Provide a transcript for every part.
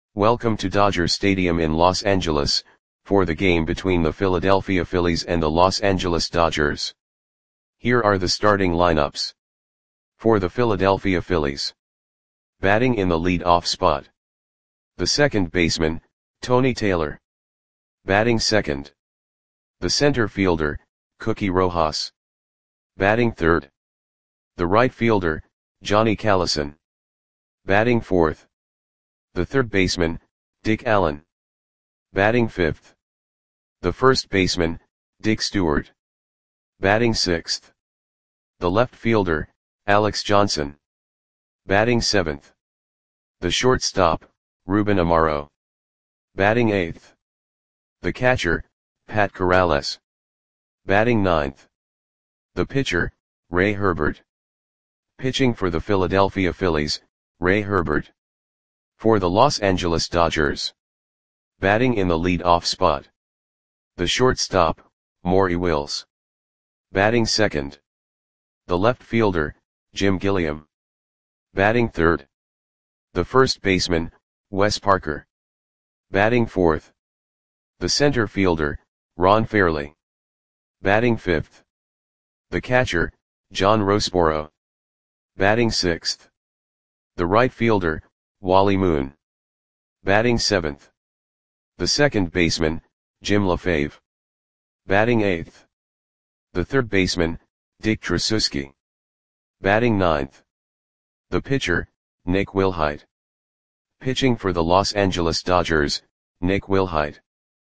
Welcome to Dodger Stadium in Los Angeles, for the game between the Philadelphia Phillies and the Los Angeles Dodgers. Here are the starting lineups. For the Philadelphia Phillies. Batting in the lead-off spot. The second baseman, Tony Taylor. Batting second. The center fielder, Cookie Rojas. Batting third. The right fielder, Johnny Callison. Batting fourth. The third baseman, Dick Allen. Batting fifth. The first baseman, Dick Stewart. Batting sixth. The left fielder, Alex Johnson. Batting seventh. The shortstop, Ruben Amaro. Batting eighth. The catcher, Pat Corrales. Batting ninth. The pitcher, Ray Herbert. Pitching for the Philadelphia Phillies, Ray Herbert. For the Los Angeles Dodgers. Batting in the lead-off spot. The shortstop, Maury Wills. Batting second. The left fielder, Jim Gilliam. Batting third. The first baseman, Wes Parker. Batting fourth. The center fielder, Ron Fairly. Batting fifth. The catcher, John Roseboro. Batting sixth. The right fielder, Wally Moon. Batting seventh. The second baseman, Jim LaFave. Batting eighth. The third baseman, Dick Tracewski. Batting ninth. The pitcher, Nick Wilhite. Pitching for the Los Angeles Dodgers, Nick Wilhite.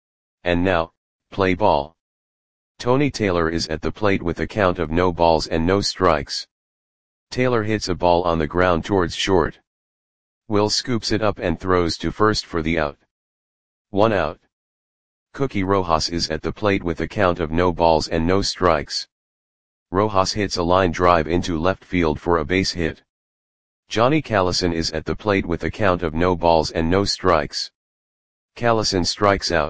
And now, play ball. Tony Taylor is at the plate with a count of no balls and no strikes. Taylor hits a ball on the ground towards short. Will scoops it up and throws to first for the out. 1 out. Cookie Rojas is at the plate with a count of no balls and no strikes. Rojas hits a line drive into left field for a base hit. Johnny Callison is at the plate with a count of no balls and no strikes. Callison strikes out.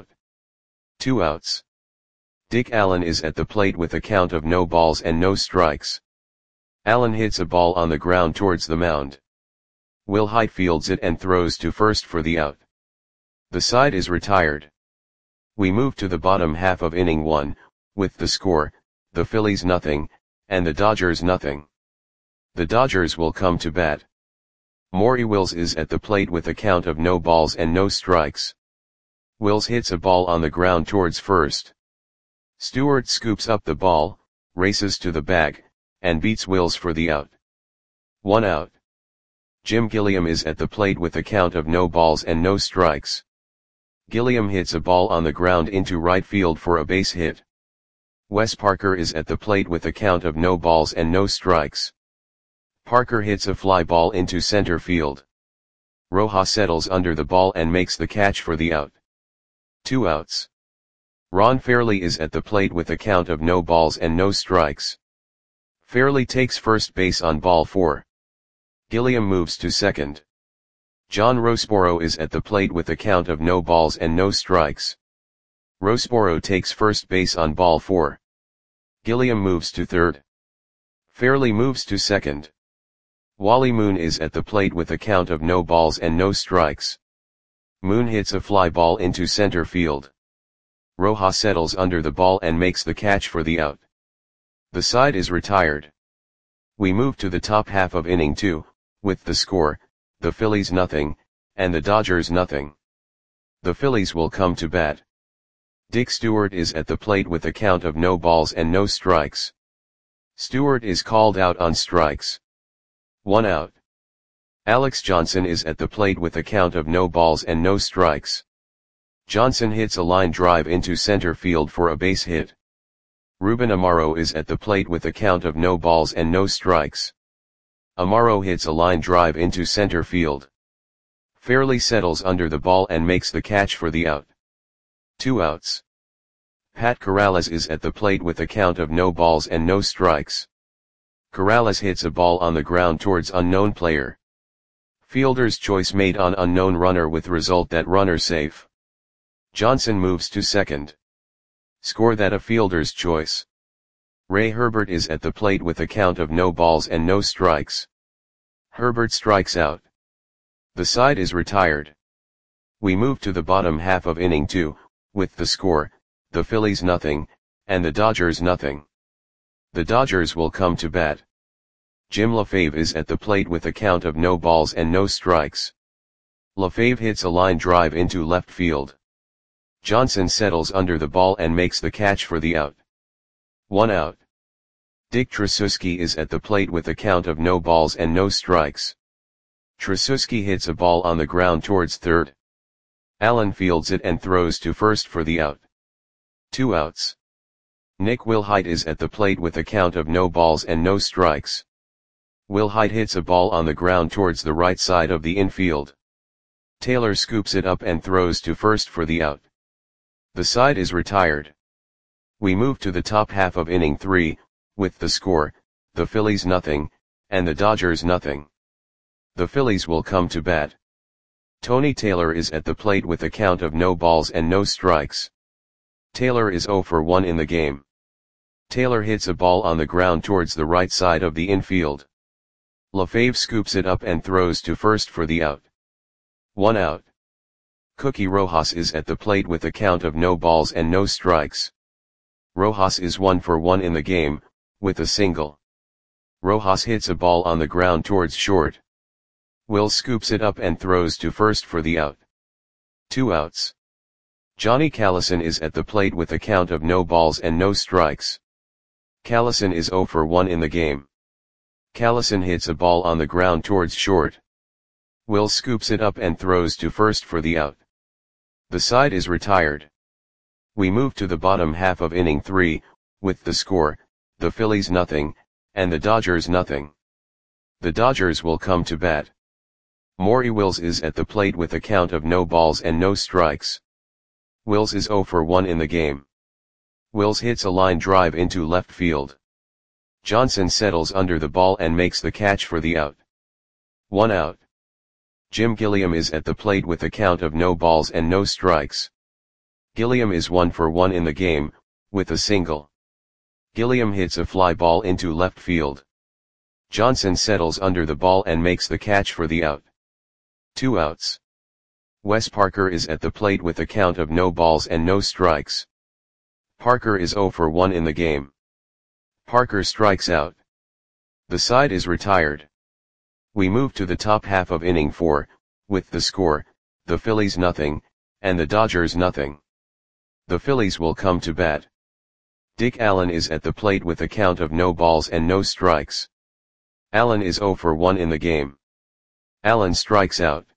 2 outs. Dick Allen is at the plate with a count of no balls and no strikes. Allen hits a ball on the ground towards the mound. Wilhite fields it and throws to first for the out. The side is retired. We move to the bottom half of inning 1, with the score, the Phillies nothing, and the Dodgers nothing. The Dodgers will come to bat. Maury Wills is at the plate with a count of no balls and no strikes. Wills hits a ball on the ground towards first. Stewart scoops up the ball, races to the bag, and beats Wills for the out. 1 out. Jim Gilliam is at the plate with a count of no balls and no strikes. Gilliam hits a ball on the ground into right field for a base hit. Wes Parker is at the plate with a count of no balls and no strikes. Parker hits a fly ball into center field. Rojas settles under the ball and makes the catch for the out. 2 outs. Ron Fairly is at the plate with a count of no balls and no strikes. Fairly takes first base on ball 4. Gilliam moves to second. John Roseboro is at the plate with a count of no balls and no strikes. Roseboro takes first base on ball 4. Gilliam moves to third. Fairly moves to second. Wally Moon is at the plate with a count of no balls and no strikes. Moon hits a fly ball into center field. Rojas settles under the ball and makes the catch for the out. The side is retired. We move to the top half of inning 2, with the score, the Phillies nothing, and the Dodgers nothing. The Phillies will come to bat. Dick Stewart is at the plate with a count of no balls and no strikes. Stewart is called out on strikes. 1 out. Alex Johnson is at the plate with a count of no balls and no strikes. Johnson hits a line drive into center field for a base hit. Ruben Amaro is at the plate with a count of no balls and no strikes. Amaro hits a line drive into center field. Fairly settles under the ball and makes the catch for the out. 2 outs. Pat Corrales is at the plate with a count of no balls and no strikes. Corrales hits a ball on the ground towards unknown player. Fielder's choice made on unknown runner with result that runner safe. Johnson moves to second. Score that a fielder's choice. Ray Herbert is at the plate with a count of no balls and no strikes. Herbert strikes out. The side is retired. We move to the bottom half of inning 2, with the score, the Phillies nothing, and the Dodgers nothing. The Dodgers will come to bat. Jim LaFave is at the plate with a count of no balls and no strikes. LaFave hits a line drive into left field. Johnson settles under the ball and makes the catch for the out. 1 out. Dick Tracewski is at the plate with a count of no balls and no strikes. Tracewski hits a ball on the ground towards third. Allen fields it and throws to first for the out. 2 outs. Nick Wilhite is at the plate with a count of no balls and no strikes. Wilhite hits a ball on the ground towards the right side of the infield. Taylor scoops it up and throws to first for the out. The side is retired. We move to the top half of inning 3, with the score, the Phillies nothing, and the Dodgers nothing. The Phillies will come to bat. Tony Taylor is at the plate with a count of no balls and no strikes. Taylor is 0 for 1 in the game. Taylor hits a ball on the ground towards the right side of the infield. LaFave scoops it up and throws to first for the out. 1 out. Cookie Rojas is at the plate with a count of no balls and no strikes. Rojas is 1 for 1 in the game, with a single. Rojas hits a ball on the ground towards short. Will scoops it up and throws to first for the out. 2 outs. Johnny Callison is at the plate with a count of no balls and no strikes. Callison is 0 for 1 in the game. Callison hits a ball on the ground towards short. Will scoops it up and throws to first for the out. The side is retired. We move to the bottom half of inning 3, with the score, the Phillies nothing, and the Dodgers nothing. The Dodgers will come to bat. Maury Wills is at the plate with a count of no balls and no strikes. Wills is 0 for 1 in the game. Wills hits a line drive into left field. Johnson settles under the ball and makes the catch for the out. 1 out. Jim Gilliam is at the plate with a count of no balls and no strikes. Gilliam is 1 for 1 in the game, with a single. Gilliam hits a fly ball into left field. Johnson settles under the ball and makes the catch for the out. 2 outs. Wes Parker is at the plate with a count of no balls and no strikes. Parker is 0 for 1 in the game. Parker strikes out. The side is retired. We move to the top half of inning 4, with the score, the Phillies nothing, and the Dodgers nothing. The Phillies will come to bat. Dick Allen is at the plate with a count of no balls and no strikes. Allen is 0 for 1 in the game. Allen strikes out.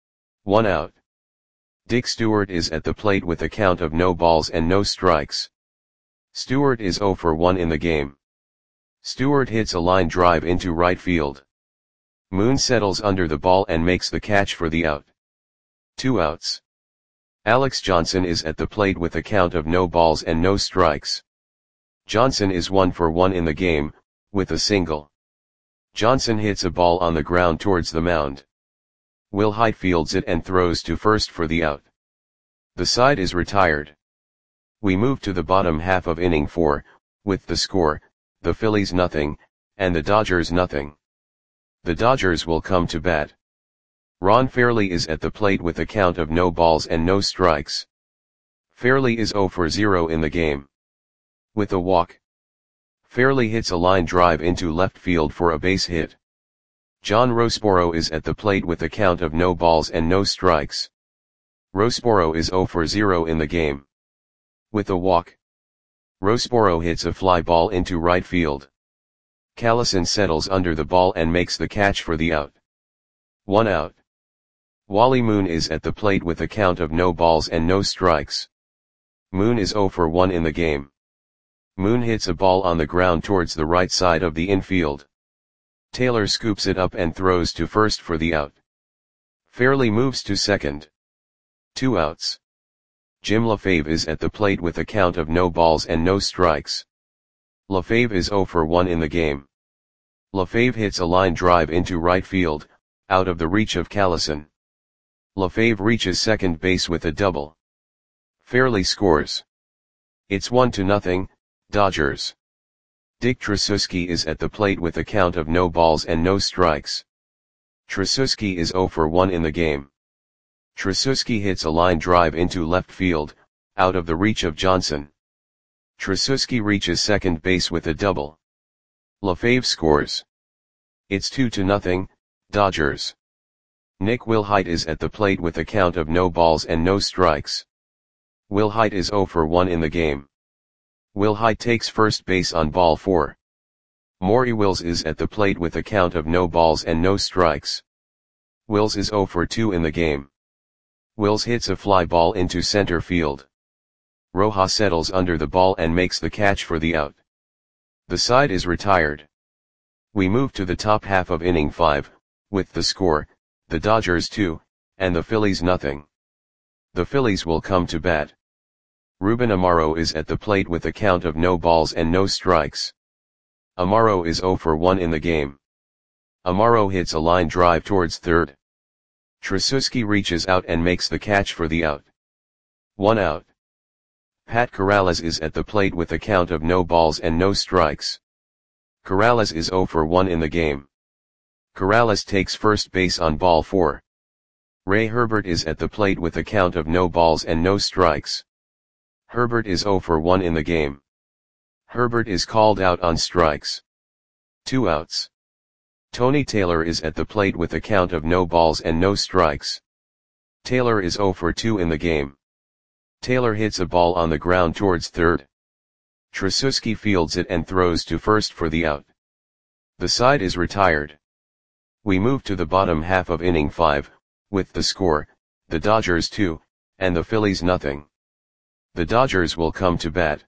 1 out. Dick Stewart is at the plate with a count of no balls and no strikes. Stewart is 0 for 1 in the game. Stewart hits a line drive into right field. Moon settles under the ball and makes the catch for the out. 2 outs. Alex Johnson is at the plate with a count of no balls and no strikes. Johnson is 1 for 1 in the game, with a single. Johnson hits a ball on the ground towards the mound. Wilhite fields it and throws to first for the out. The side is retired. We move to the bottom half of inning 4, with the score, the Phillies nothing, and the Dodgers nothing. The Dodgers will come to bat. Ron Fairly is at the plate with a count of no balls and no strikes. Fairly is 0 for 0 in the game. With a walk. Fairly hits a line drive into left field for a base hit. John Roseboro is at the plate with a count of no balls and no strikes. Roseboro is 0 for 0 in the game. With a walk. Roseboro hits a fly ball into right field. Callison settles under the ball and makes the catch for the out. 1 out. Wally Moon is at the plate with a count of no balls and no strikes. Moon is 0 for 1 in the game. Moon hits a ball on the ground towards the right side of the infield. Taylor scoops it up and throws to first for the out. Fairly moves to second. 2 outs. Jim LaFave is at the plate with a count of no balls and no strikes. LaFave is 0 for 1 in the game. LaFave hits a line drive into right field, out of the reach of Callison. LaFave reaches second base with a double. Fairly scores. It's 1-0, Dodgers. Dick Tracewski is at the plate with a count of no balls and no strikes. Tracewski is 0 for 1 in the game. Tracewski hits a line drive into left field, out of the reach of Johnson. Tracewski reaches second base with a double. LaFave scores. It's 2-0, Dodgers. Nick Wilhite is at the plate with a count of no balls and no strikes. Wilhite is 0 for 1 in the game. Wilhite takes first base on ball 4. Maury Wills is at the plate with a count of no balls and no strikes. Wills is 0 for 2 in the game. Wills hits a fly ball into center field. Rojas settles under the ball and makes the catch for the out. The side is retired. We move to the top half of inning 5, with the score, the Dodgers 2, and the Phillies nothing. The Phillies will come to bat. Ruben Amaro is at the plate with a count of no balls and no strikes. Amaro is 0 for 1 in the game. Amaro hits a line drive towards third. Tracewski reaches out and makes the catch for the out. 1 out. Pat Corrales is at the plate with a count of no balls and no strikes. Corrales is 0 for 1 in the game. Corrales takes first base on ball 4. Ray Herbert is at the plate with a count of no balls and no strikes. Herbert is 0 for 1 in the game. Herbert is called out on strikes. 2 outs. Tony Taylor is at the plate with a count of no balls and no strikes. Taylor is 0 for 2 in the game. Taylor hits a ball on the ground towards third. Tracewski fields it and throws to first for the out. The side is retired. We move to the bottom half of inning 5, with the score, the Dodgers 2, and the Phillies nothing. The Dodgers will come to bat.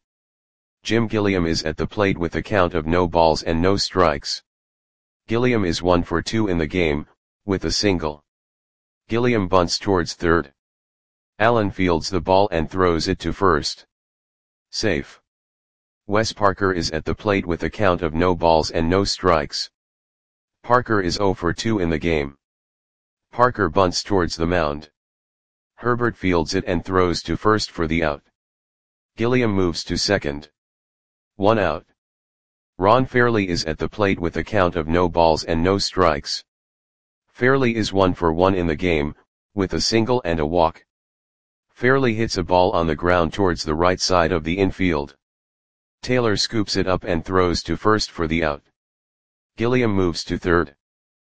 Jim Gilliam is at the plate with a count of no balls and no strikes. Gilliam is 1 for 2 in the game, with a single. Gilliam bunts towards third. Allen fields the ball and throws it to first. Safe. Wes Parker is at the plate with a count of no balls and no strikes. Parker is 0 for 2 in the game. Parker bunts towards the mound. Herbert fields it and throws to first for the out. Gilliam moves to second. 1 out. Ron Fairley is at the plate with a count of no balls and no strikes. Fairley is 1 for 1 in the game, with a single and a walk. Fairley hits a ball on the ground towards the right side of the infield. Taylor scoops it up and throws to first for the out. Gilliam moves to third.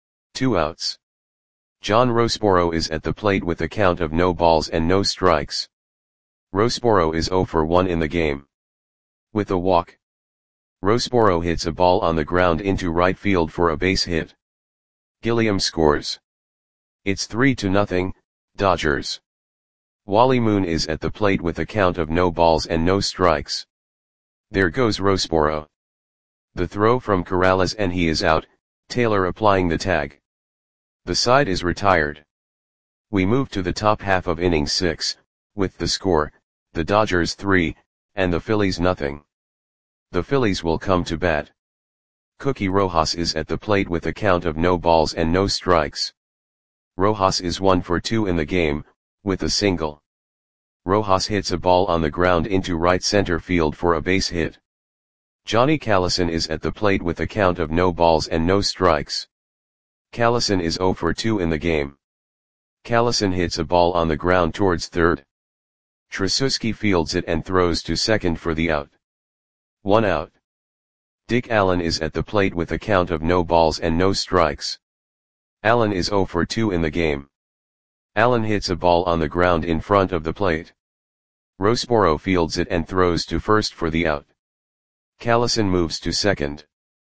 2 outs. John Roseboro is at the plate with a count of no balls and no strikes. Roseboro is 0 for 1 in the game. With a walk. Roseboro hits a ball on the ground into right field for a base hit. Gilliam scores. It's 3-0, Dodgers. Wally Moon is at the plate with a count of no balls and no strikes. There goes Roseboro. The throw from Corrales and he is out, Taylor applying the tag. The side is retired. We move to the top half of inning 6, with the score, the Dodgers 3, and the Phillies nothing. The Phillies will come to bat. Cookie Rojas is at the plate with a count of no balls and no strikes. Rojas is 1 for 2 in the game, with a single. Rojas hits a ball on the ground into right center field for a base hit. Johnny Callison is at the plate with a count of no balls and no strikes. Callison is 0 for 2 in the game. Callison hits a ball on the ground towards third. Tracewski fields it and throws to second for the out. 1 out. Dick Allen is at the plate with a count of no balls and no strikes. Allen is 0 for 2 in the game. Allen hits a ball on the ground in front of the plate. Roseboro fields it and throws to first for the out. Callison moves to second.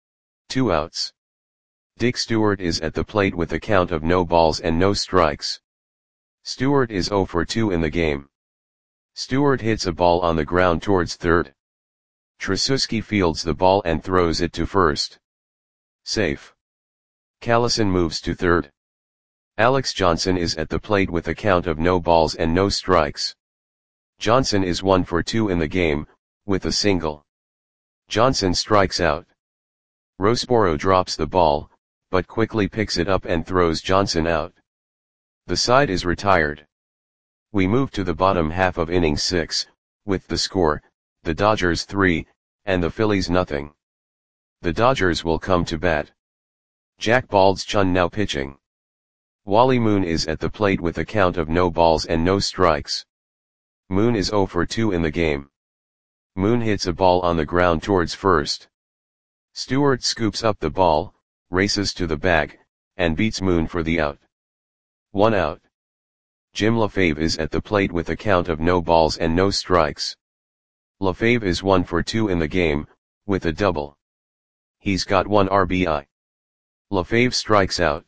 2 outs. Dick Stewart is at the plate with a count of no balls and no strikes. Stewart is 0 for 2 in the game. Stewart hits a ball on the ground towards third. Tracewski fields the ball and throws it to first. Safe. Callison moves to third. Alex Johnson is at the plate with a count of no balls and no strikes. Johnson is 1 for 2 in the game, with a single. Johnson strikes out. Roseboro drops the ball, but quickly picks it up and throws Johnson out. The side is retired. We move to the bottom half of inning 6, with the score, the Dodgers 3, and the Phillies nothing. The Dodgers will come to bat. Jack Baldschun now pitching. Wally Moon is at the plate with a count of no balls and no strikes. Moon is 0 for 2 in the game. Moon hits a ball on the ground towards first. Stewart scoops up the ball, races to the bag, and beats Moon for the out. 1 out. Jim LaFave is at the plate with a count of no balls and no strikes. LaFave is 1 for 2 in the game, with a double. He's got 1 RBI. LaFave strikes out.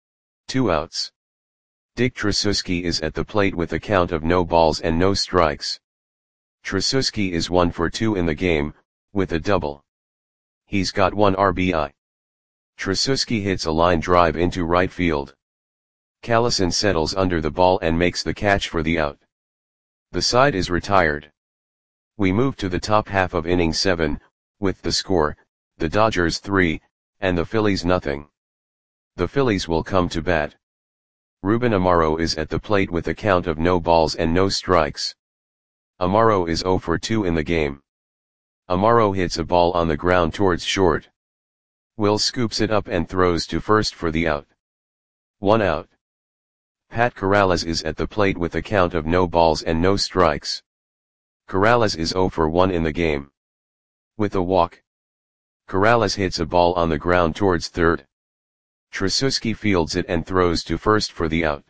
2 outs. Dick Tracewski is at the plate with a count of no balls and no strikes. Tracewski is 1 for 2 in the game, with a double. He's got 1 RBI. Tracewski hits a line drive into right field. Callison settles under the ball and makes the catch for the out. The side is retired. We move to the top half of inning 7, with the score, the Dodgers 3, and the Phillies nothing. The Phillies will come to bat. Ruben Amaro is at the plate with a count of no balls and no strikes. Amaro is 0 for 2 in the game. Amaro hits a ball on the ground towards short. Will scoops it up and throws to first for the out. 1 out. Pat Corrales is at the plate with a count of no balls and no strikes. Corrales is 0 for 1 in the game. With a walk. Corrales hits a ball on the ground towards third. Tracewski fields it and throws to first for the out.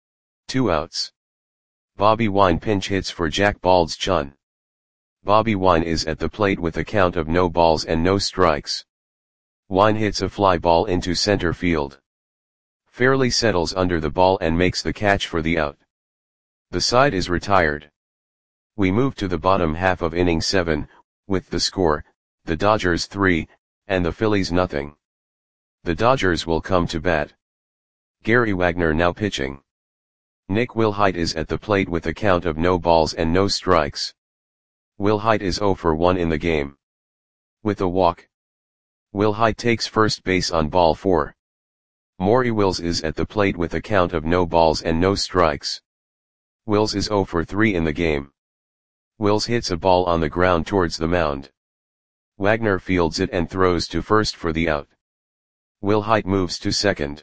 2 outs. Bobby Wine pinch hits for Jack Bald's Chun. Bobby Wine is at the plate with a count of no balls and no strikes. Wine hits a fly ball into center field. Fairley settles under the ball and makes the catch for the out. The side is retired. We move to the bottom half of inning 7, with the score, the Dodgers 3, and the Phillies nothing. The Dodgers will come to bat. Gary Wagner now pitching. Nick Wilhite is at the plate with a count of no balls and no strikes. Wilhite is 0 for 1 in the game. With a walk. Wilhite takes first base on ball 4. Maury Wills is at the plate with a count of no balls and no strikes. Wills is 0 for 3 in the game. Wills hits a ball on the ground towards the mound. Wagner fields it and throws to first for the out. Wilhite moves to second.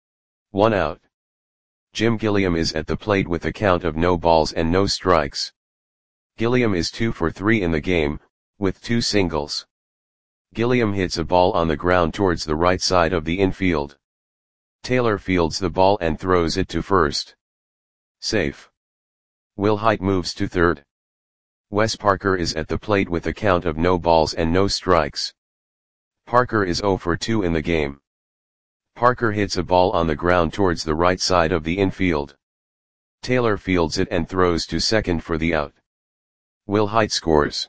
1 out. Jim Gilliam is at the plate with a count of no balls and no strikes. Gilliam is 2 for 3 in the game, with 2 singles. Gilliam hits a ball on the ground towards the right side of the infield. Taylor fields the ball and throws it to first. Safe. Wilhite moves to third. Wes Parker is at the plate with a count of no balls and no strikes. Parker is 0 for 2 in the game. Parker hits a ball on the ground towards the right side of the infield. Taylor fields it and throws to second for the out. Wilhite scores.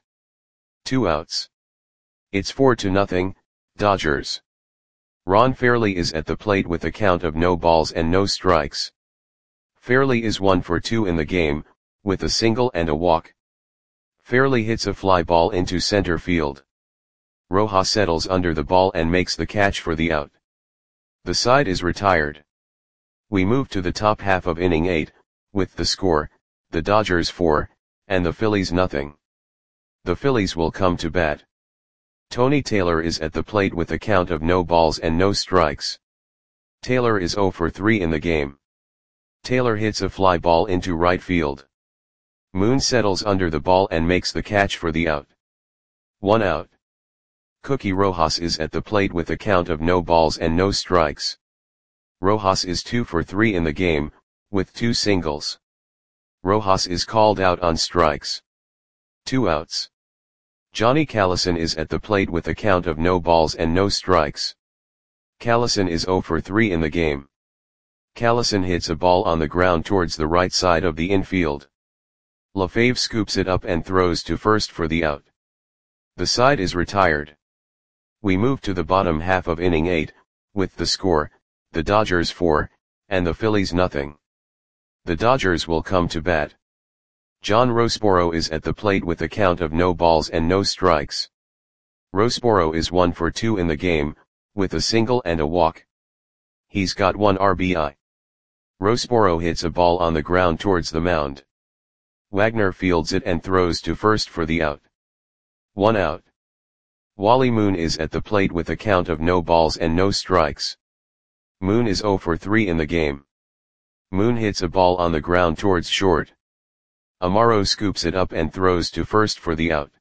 2 outs. It's 4-0, Dodgers. Ron Fairley is at the plate with a count of no balls and no strikes. Fairley is 1 for 2 in the game, with a single and a walk. Fairley hits a fly ball into center field. Rojas settles under the ball and makes the catch for the out. The side is retired. We move to the top half of inning 8, with the score, the Dodgers 4, and the Phillies nothing. The Phillies will come to bat. Tony Taylor is at the plate with a count of no balls and no strikes. Taylor is 0 for 3 in the game. Taylor hits a fly ball into right field. Moon settles under the ball and makes the catch for the out. 1 out. Cookie Rojas is at the plate with a count of no balls and no strikes. Rojas is 2 for 3 in the game, with 2 singles. Rojas is called out on strikes. 2 outs. Johnny Callison is at the plate with a count of no balls and no strikes. Callison is 0 for 3 in the game. Callison hits a ball on the ground towards the right side of the infield. LaFave scoops it up and throws to first for the out. The side is retired. We move to the bottom half of inning 8, with the score, the Dodgers 4, and the Phillies nothing. The Dodgers will come to bat. John Roseboro is at the plate with a count of no balls and no strikes. Roseboro is 1 for 2 in the game, with a single and a walk. He's got 1 RBI. Roseboro hits a ball on the ground towards the mound. Wagner fields it and throws to first for the out. 1 out. Wally Moon is at the plate with a count of no balls and no strikes. Moon is 0 for 3 in the game. Moon hits a ball on the ground towards short. Amaro scoops it up and throws to first for the out.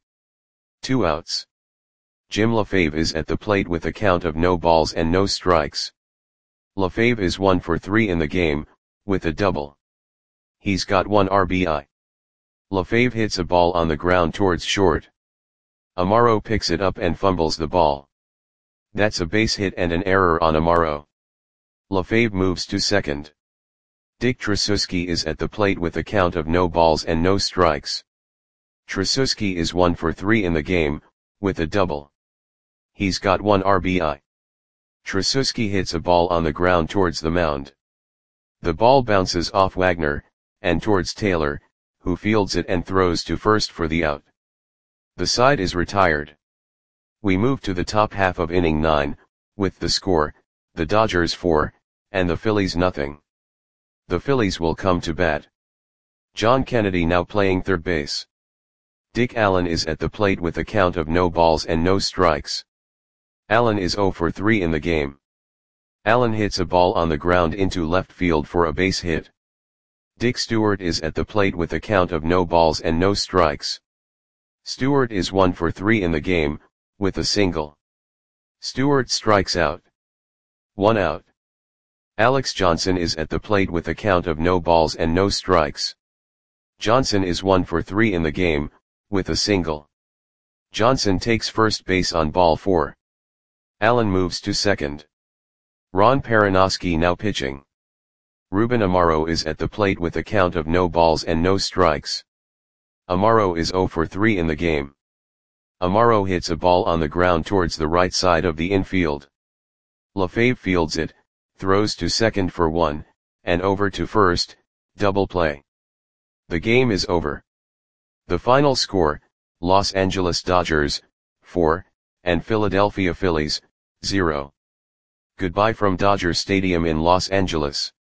2 outs. Jim LaFave is at the plate with a count of no balls and no strikes. LaFave is 1 for 3 in the game, with a double. He's got 1 RBI. LaFave hits a ball on the ground towards short. Amaro picks it up and fumbles the ball. That's a base hit and an error on Amaro. LaFave moves to second. Dick Tracewski is at the plate with a count of no balls and no strikes. Tracewski is 1 for 3 in the game, with a double. He's got 1 RBI. Tracewski hits a ball on the ground towards the mound. The ball bounces off Wagner, and towards Taylor, who fields it and throws to first for the out. The side is retired. We move to the top half of inning 9, with the score, the Dodgers 4, and the Phillies nothing. The Phillies will come to bat. John Kennedy now playing third base. Dick Allen is at the plate with a count of no balls and no strikes. Allen is 0 for 3 in the game. Allen hits a ball on the ground into left field for a base hit. Dick Stewart is at the plate with a count of no balls and no strikes. Stewart is 1 for 3 in the game, with a single. Stewart strikes out. 1 out. Alex Johnson is at the plate with a count of no balls and no strikes. Johnson is 1 for 3 in the game, with a single. Johnson takes first base on ball 4. Allen moves to second. Ron Perranoski now pitching. Ruben Amaro is at the plate with a count of no balls and no strikes. Amaro is 0 for 3 in the game. Amaro hits a ball on the ground towards the right side of the infield. LaFave fields it, throws to second for 1, and over to first, double play. The game is over. The final score, Los Angeles Dodgers, 4, and Philadelphia Phillies, 0. Goodbye from Dodger Stadium in Los Angeles.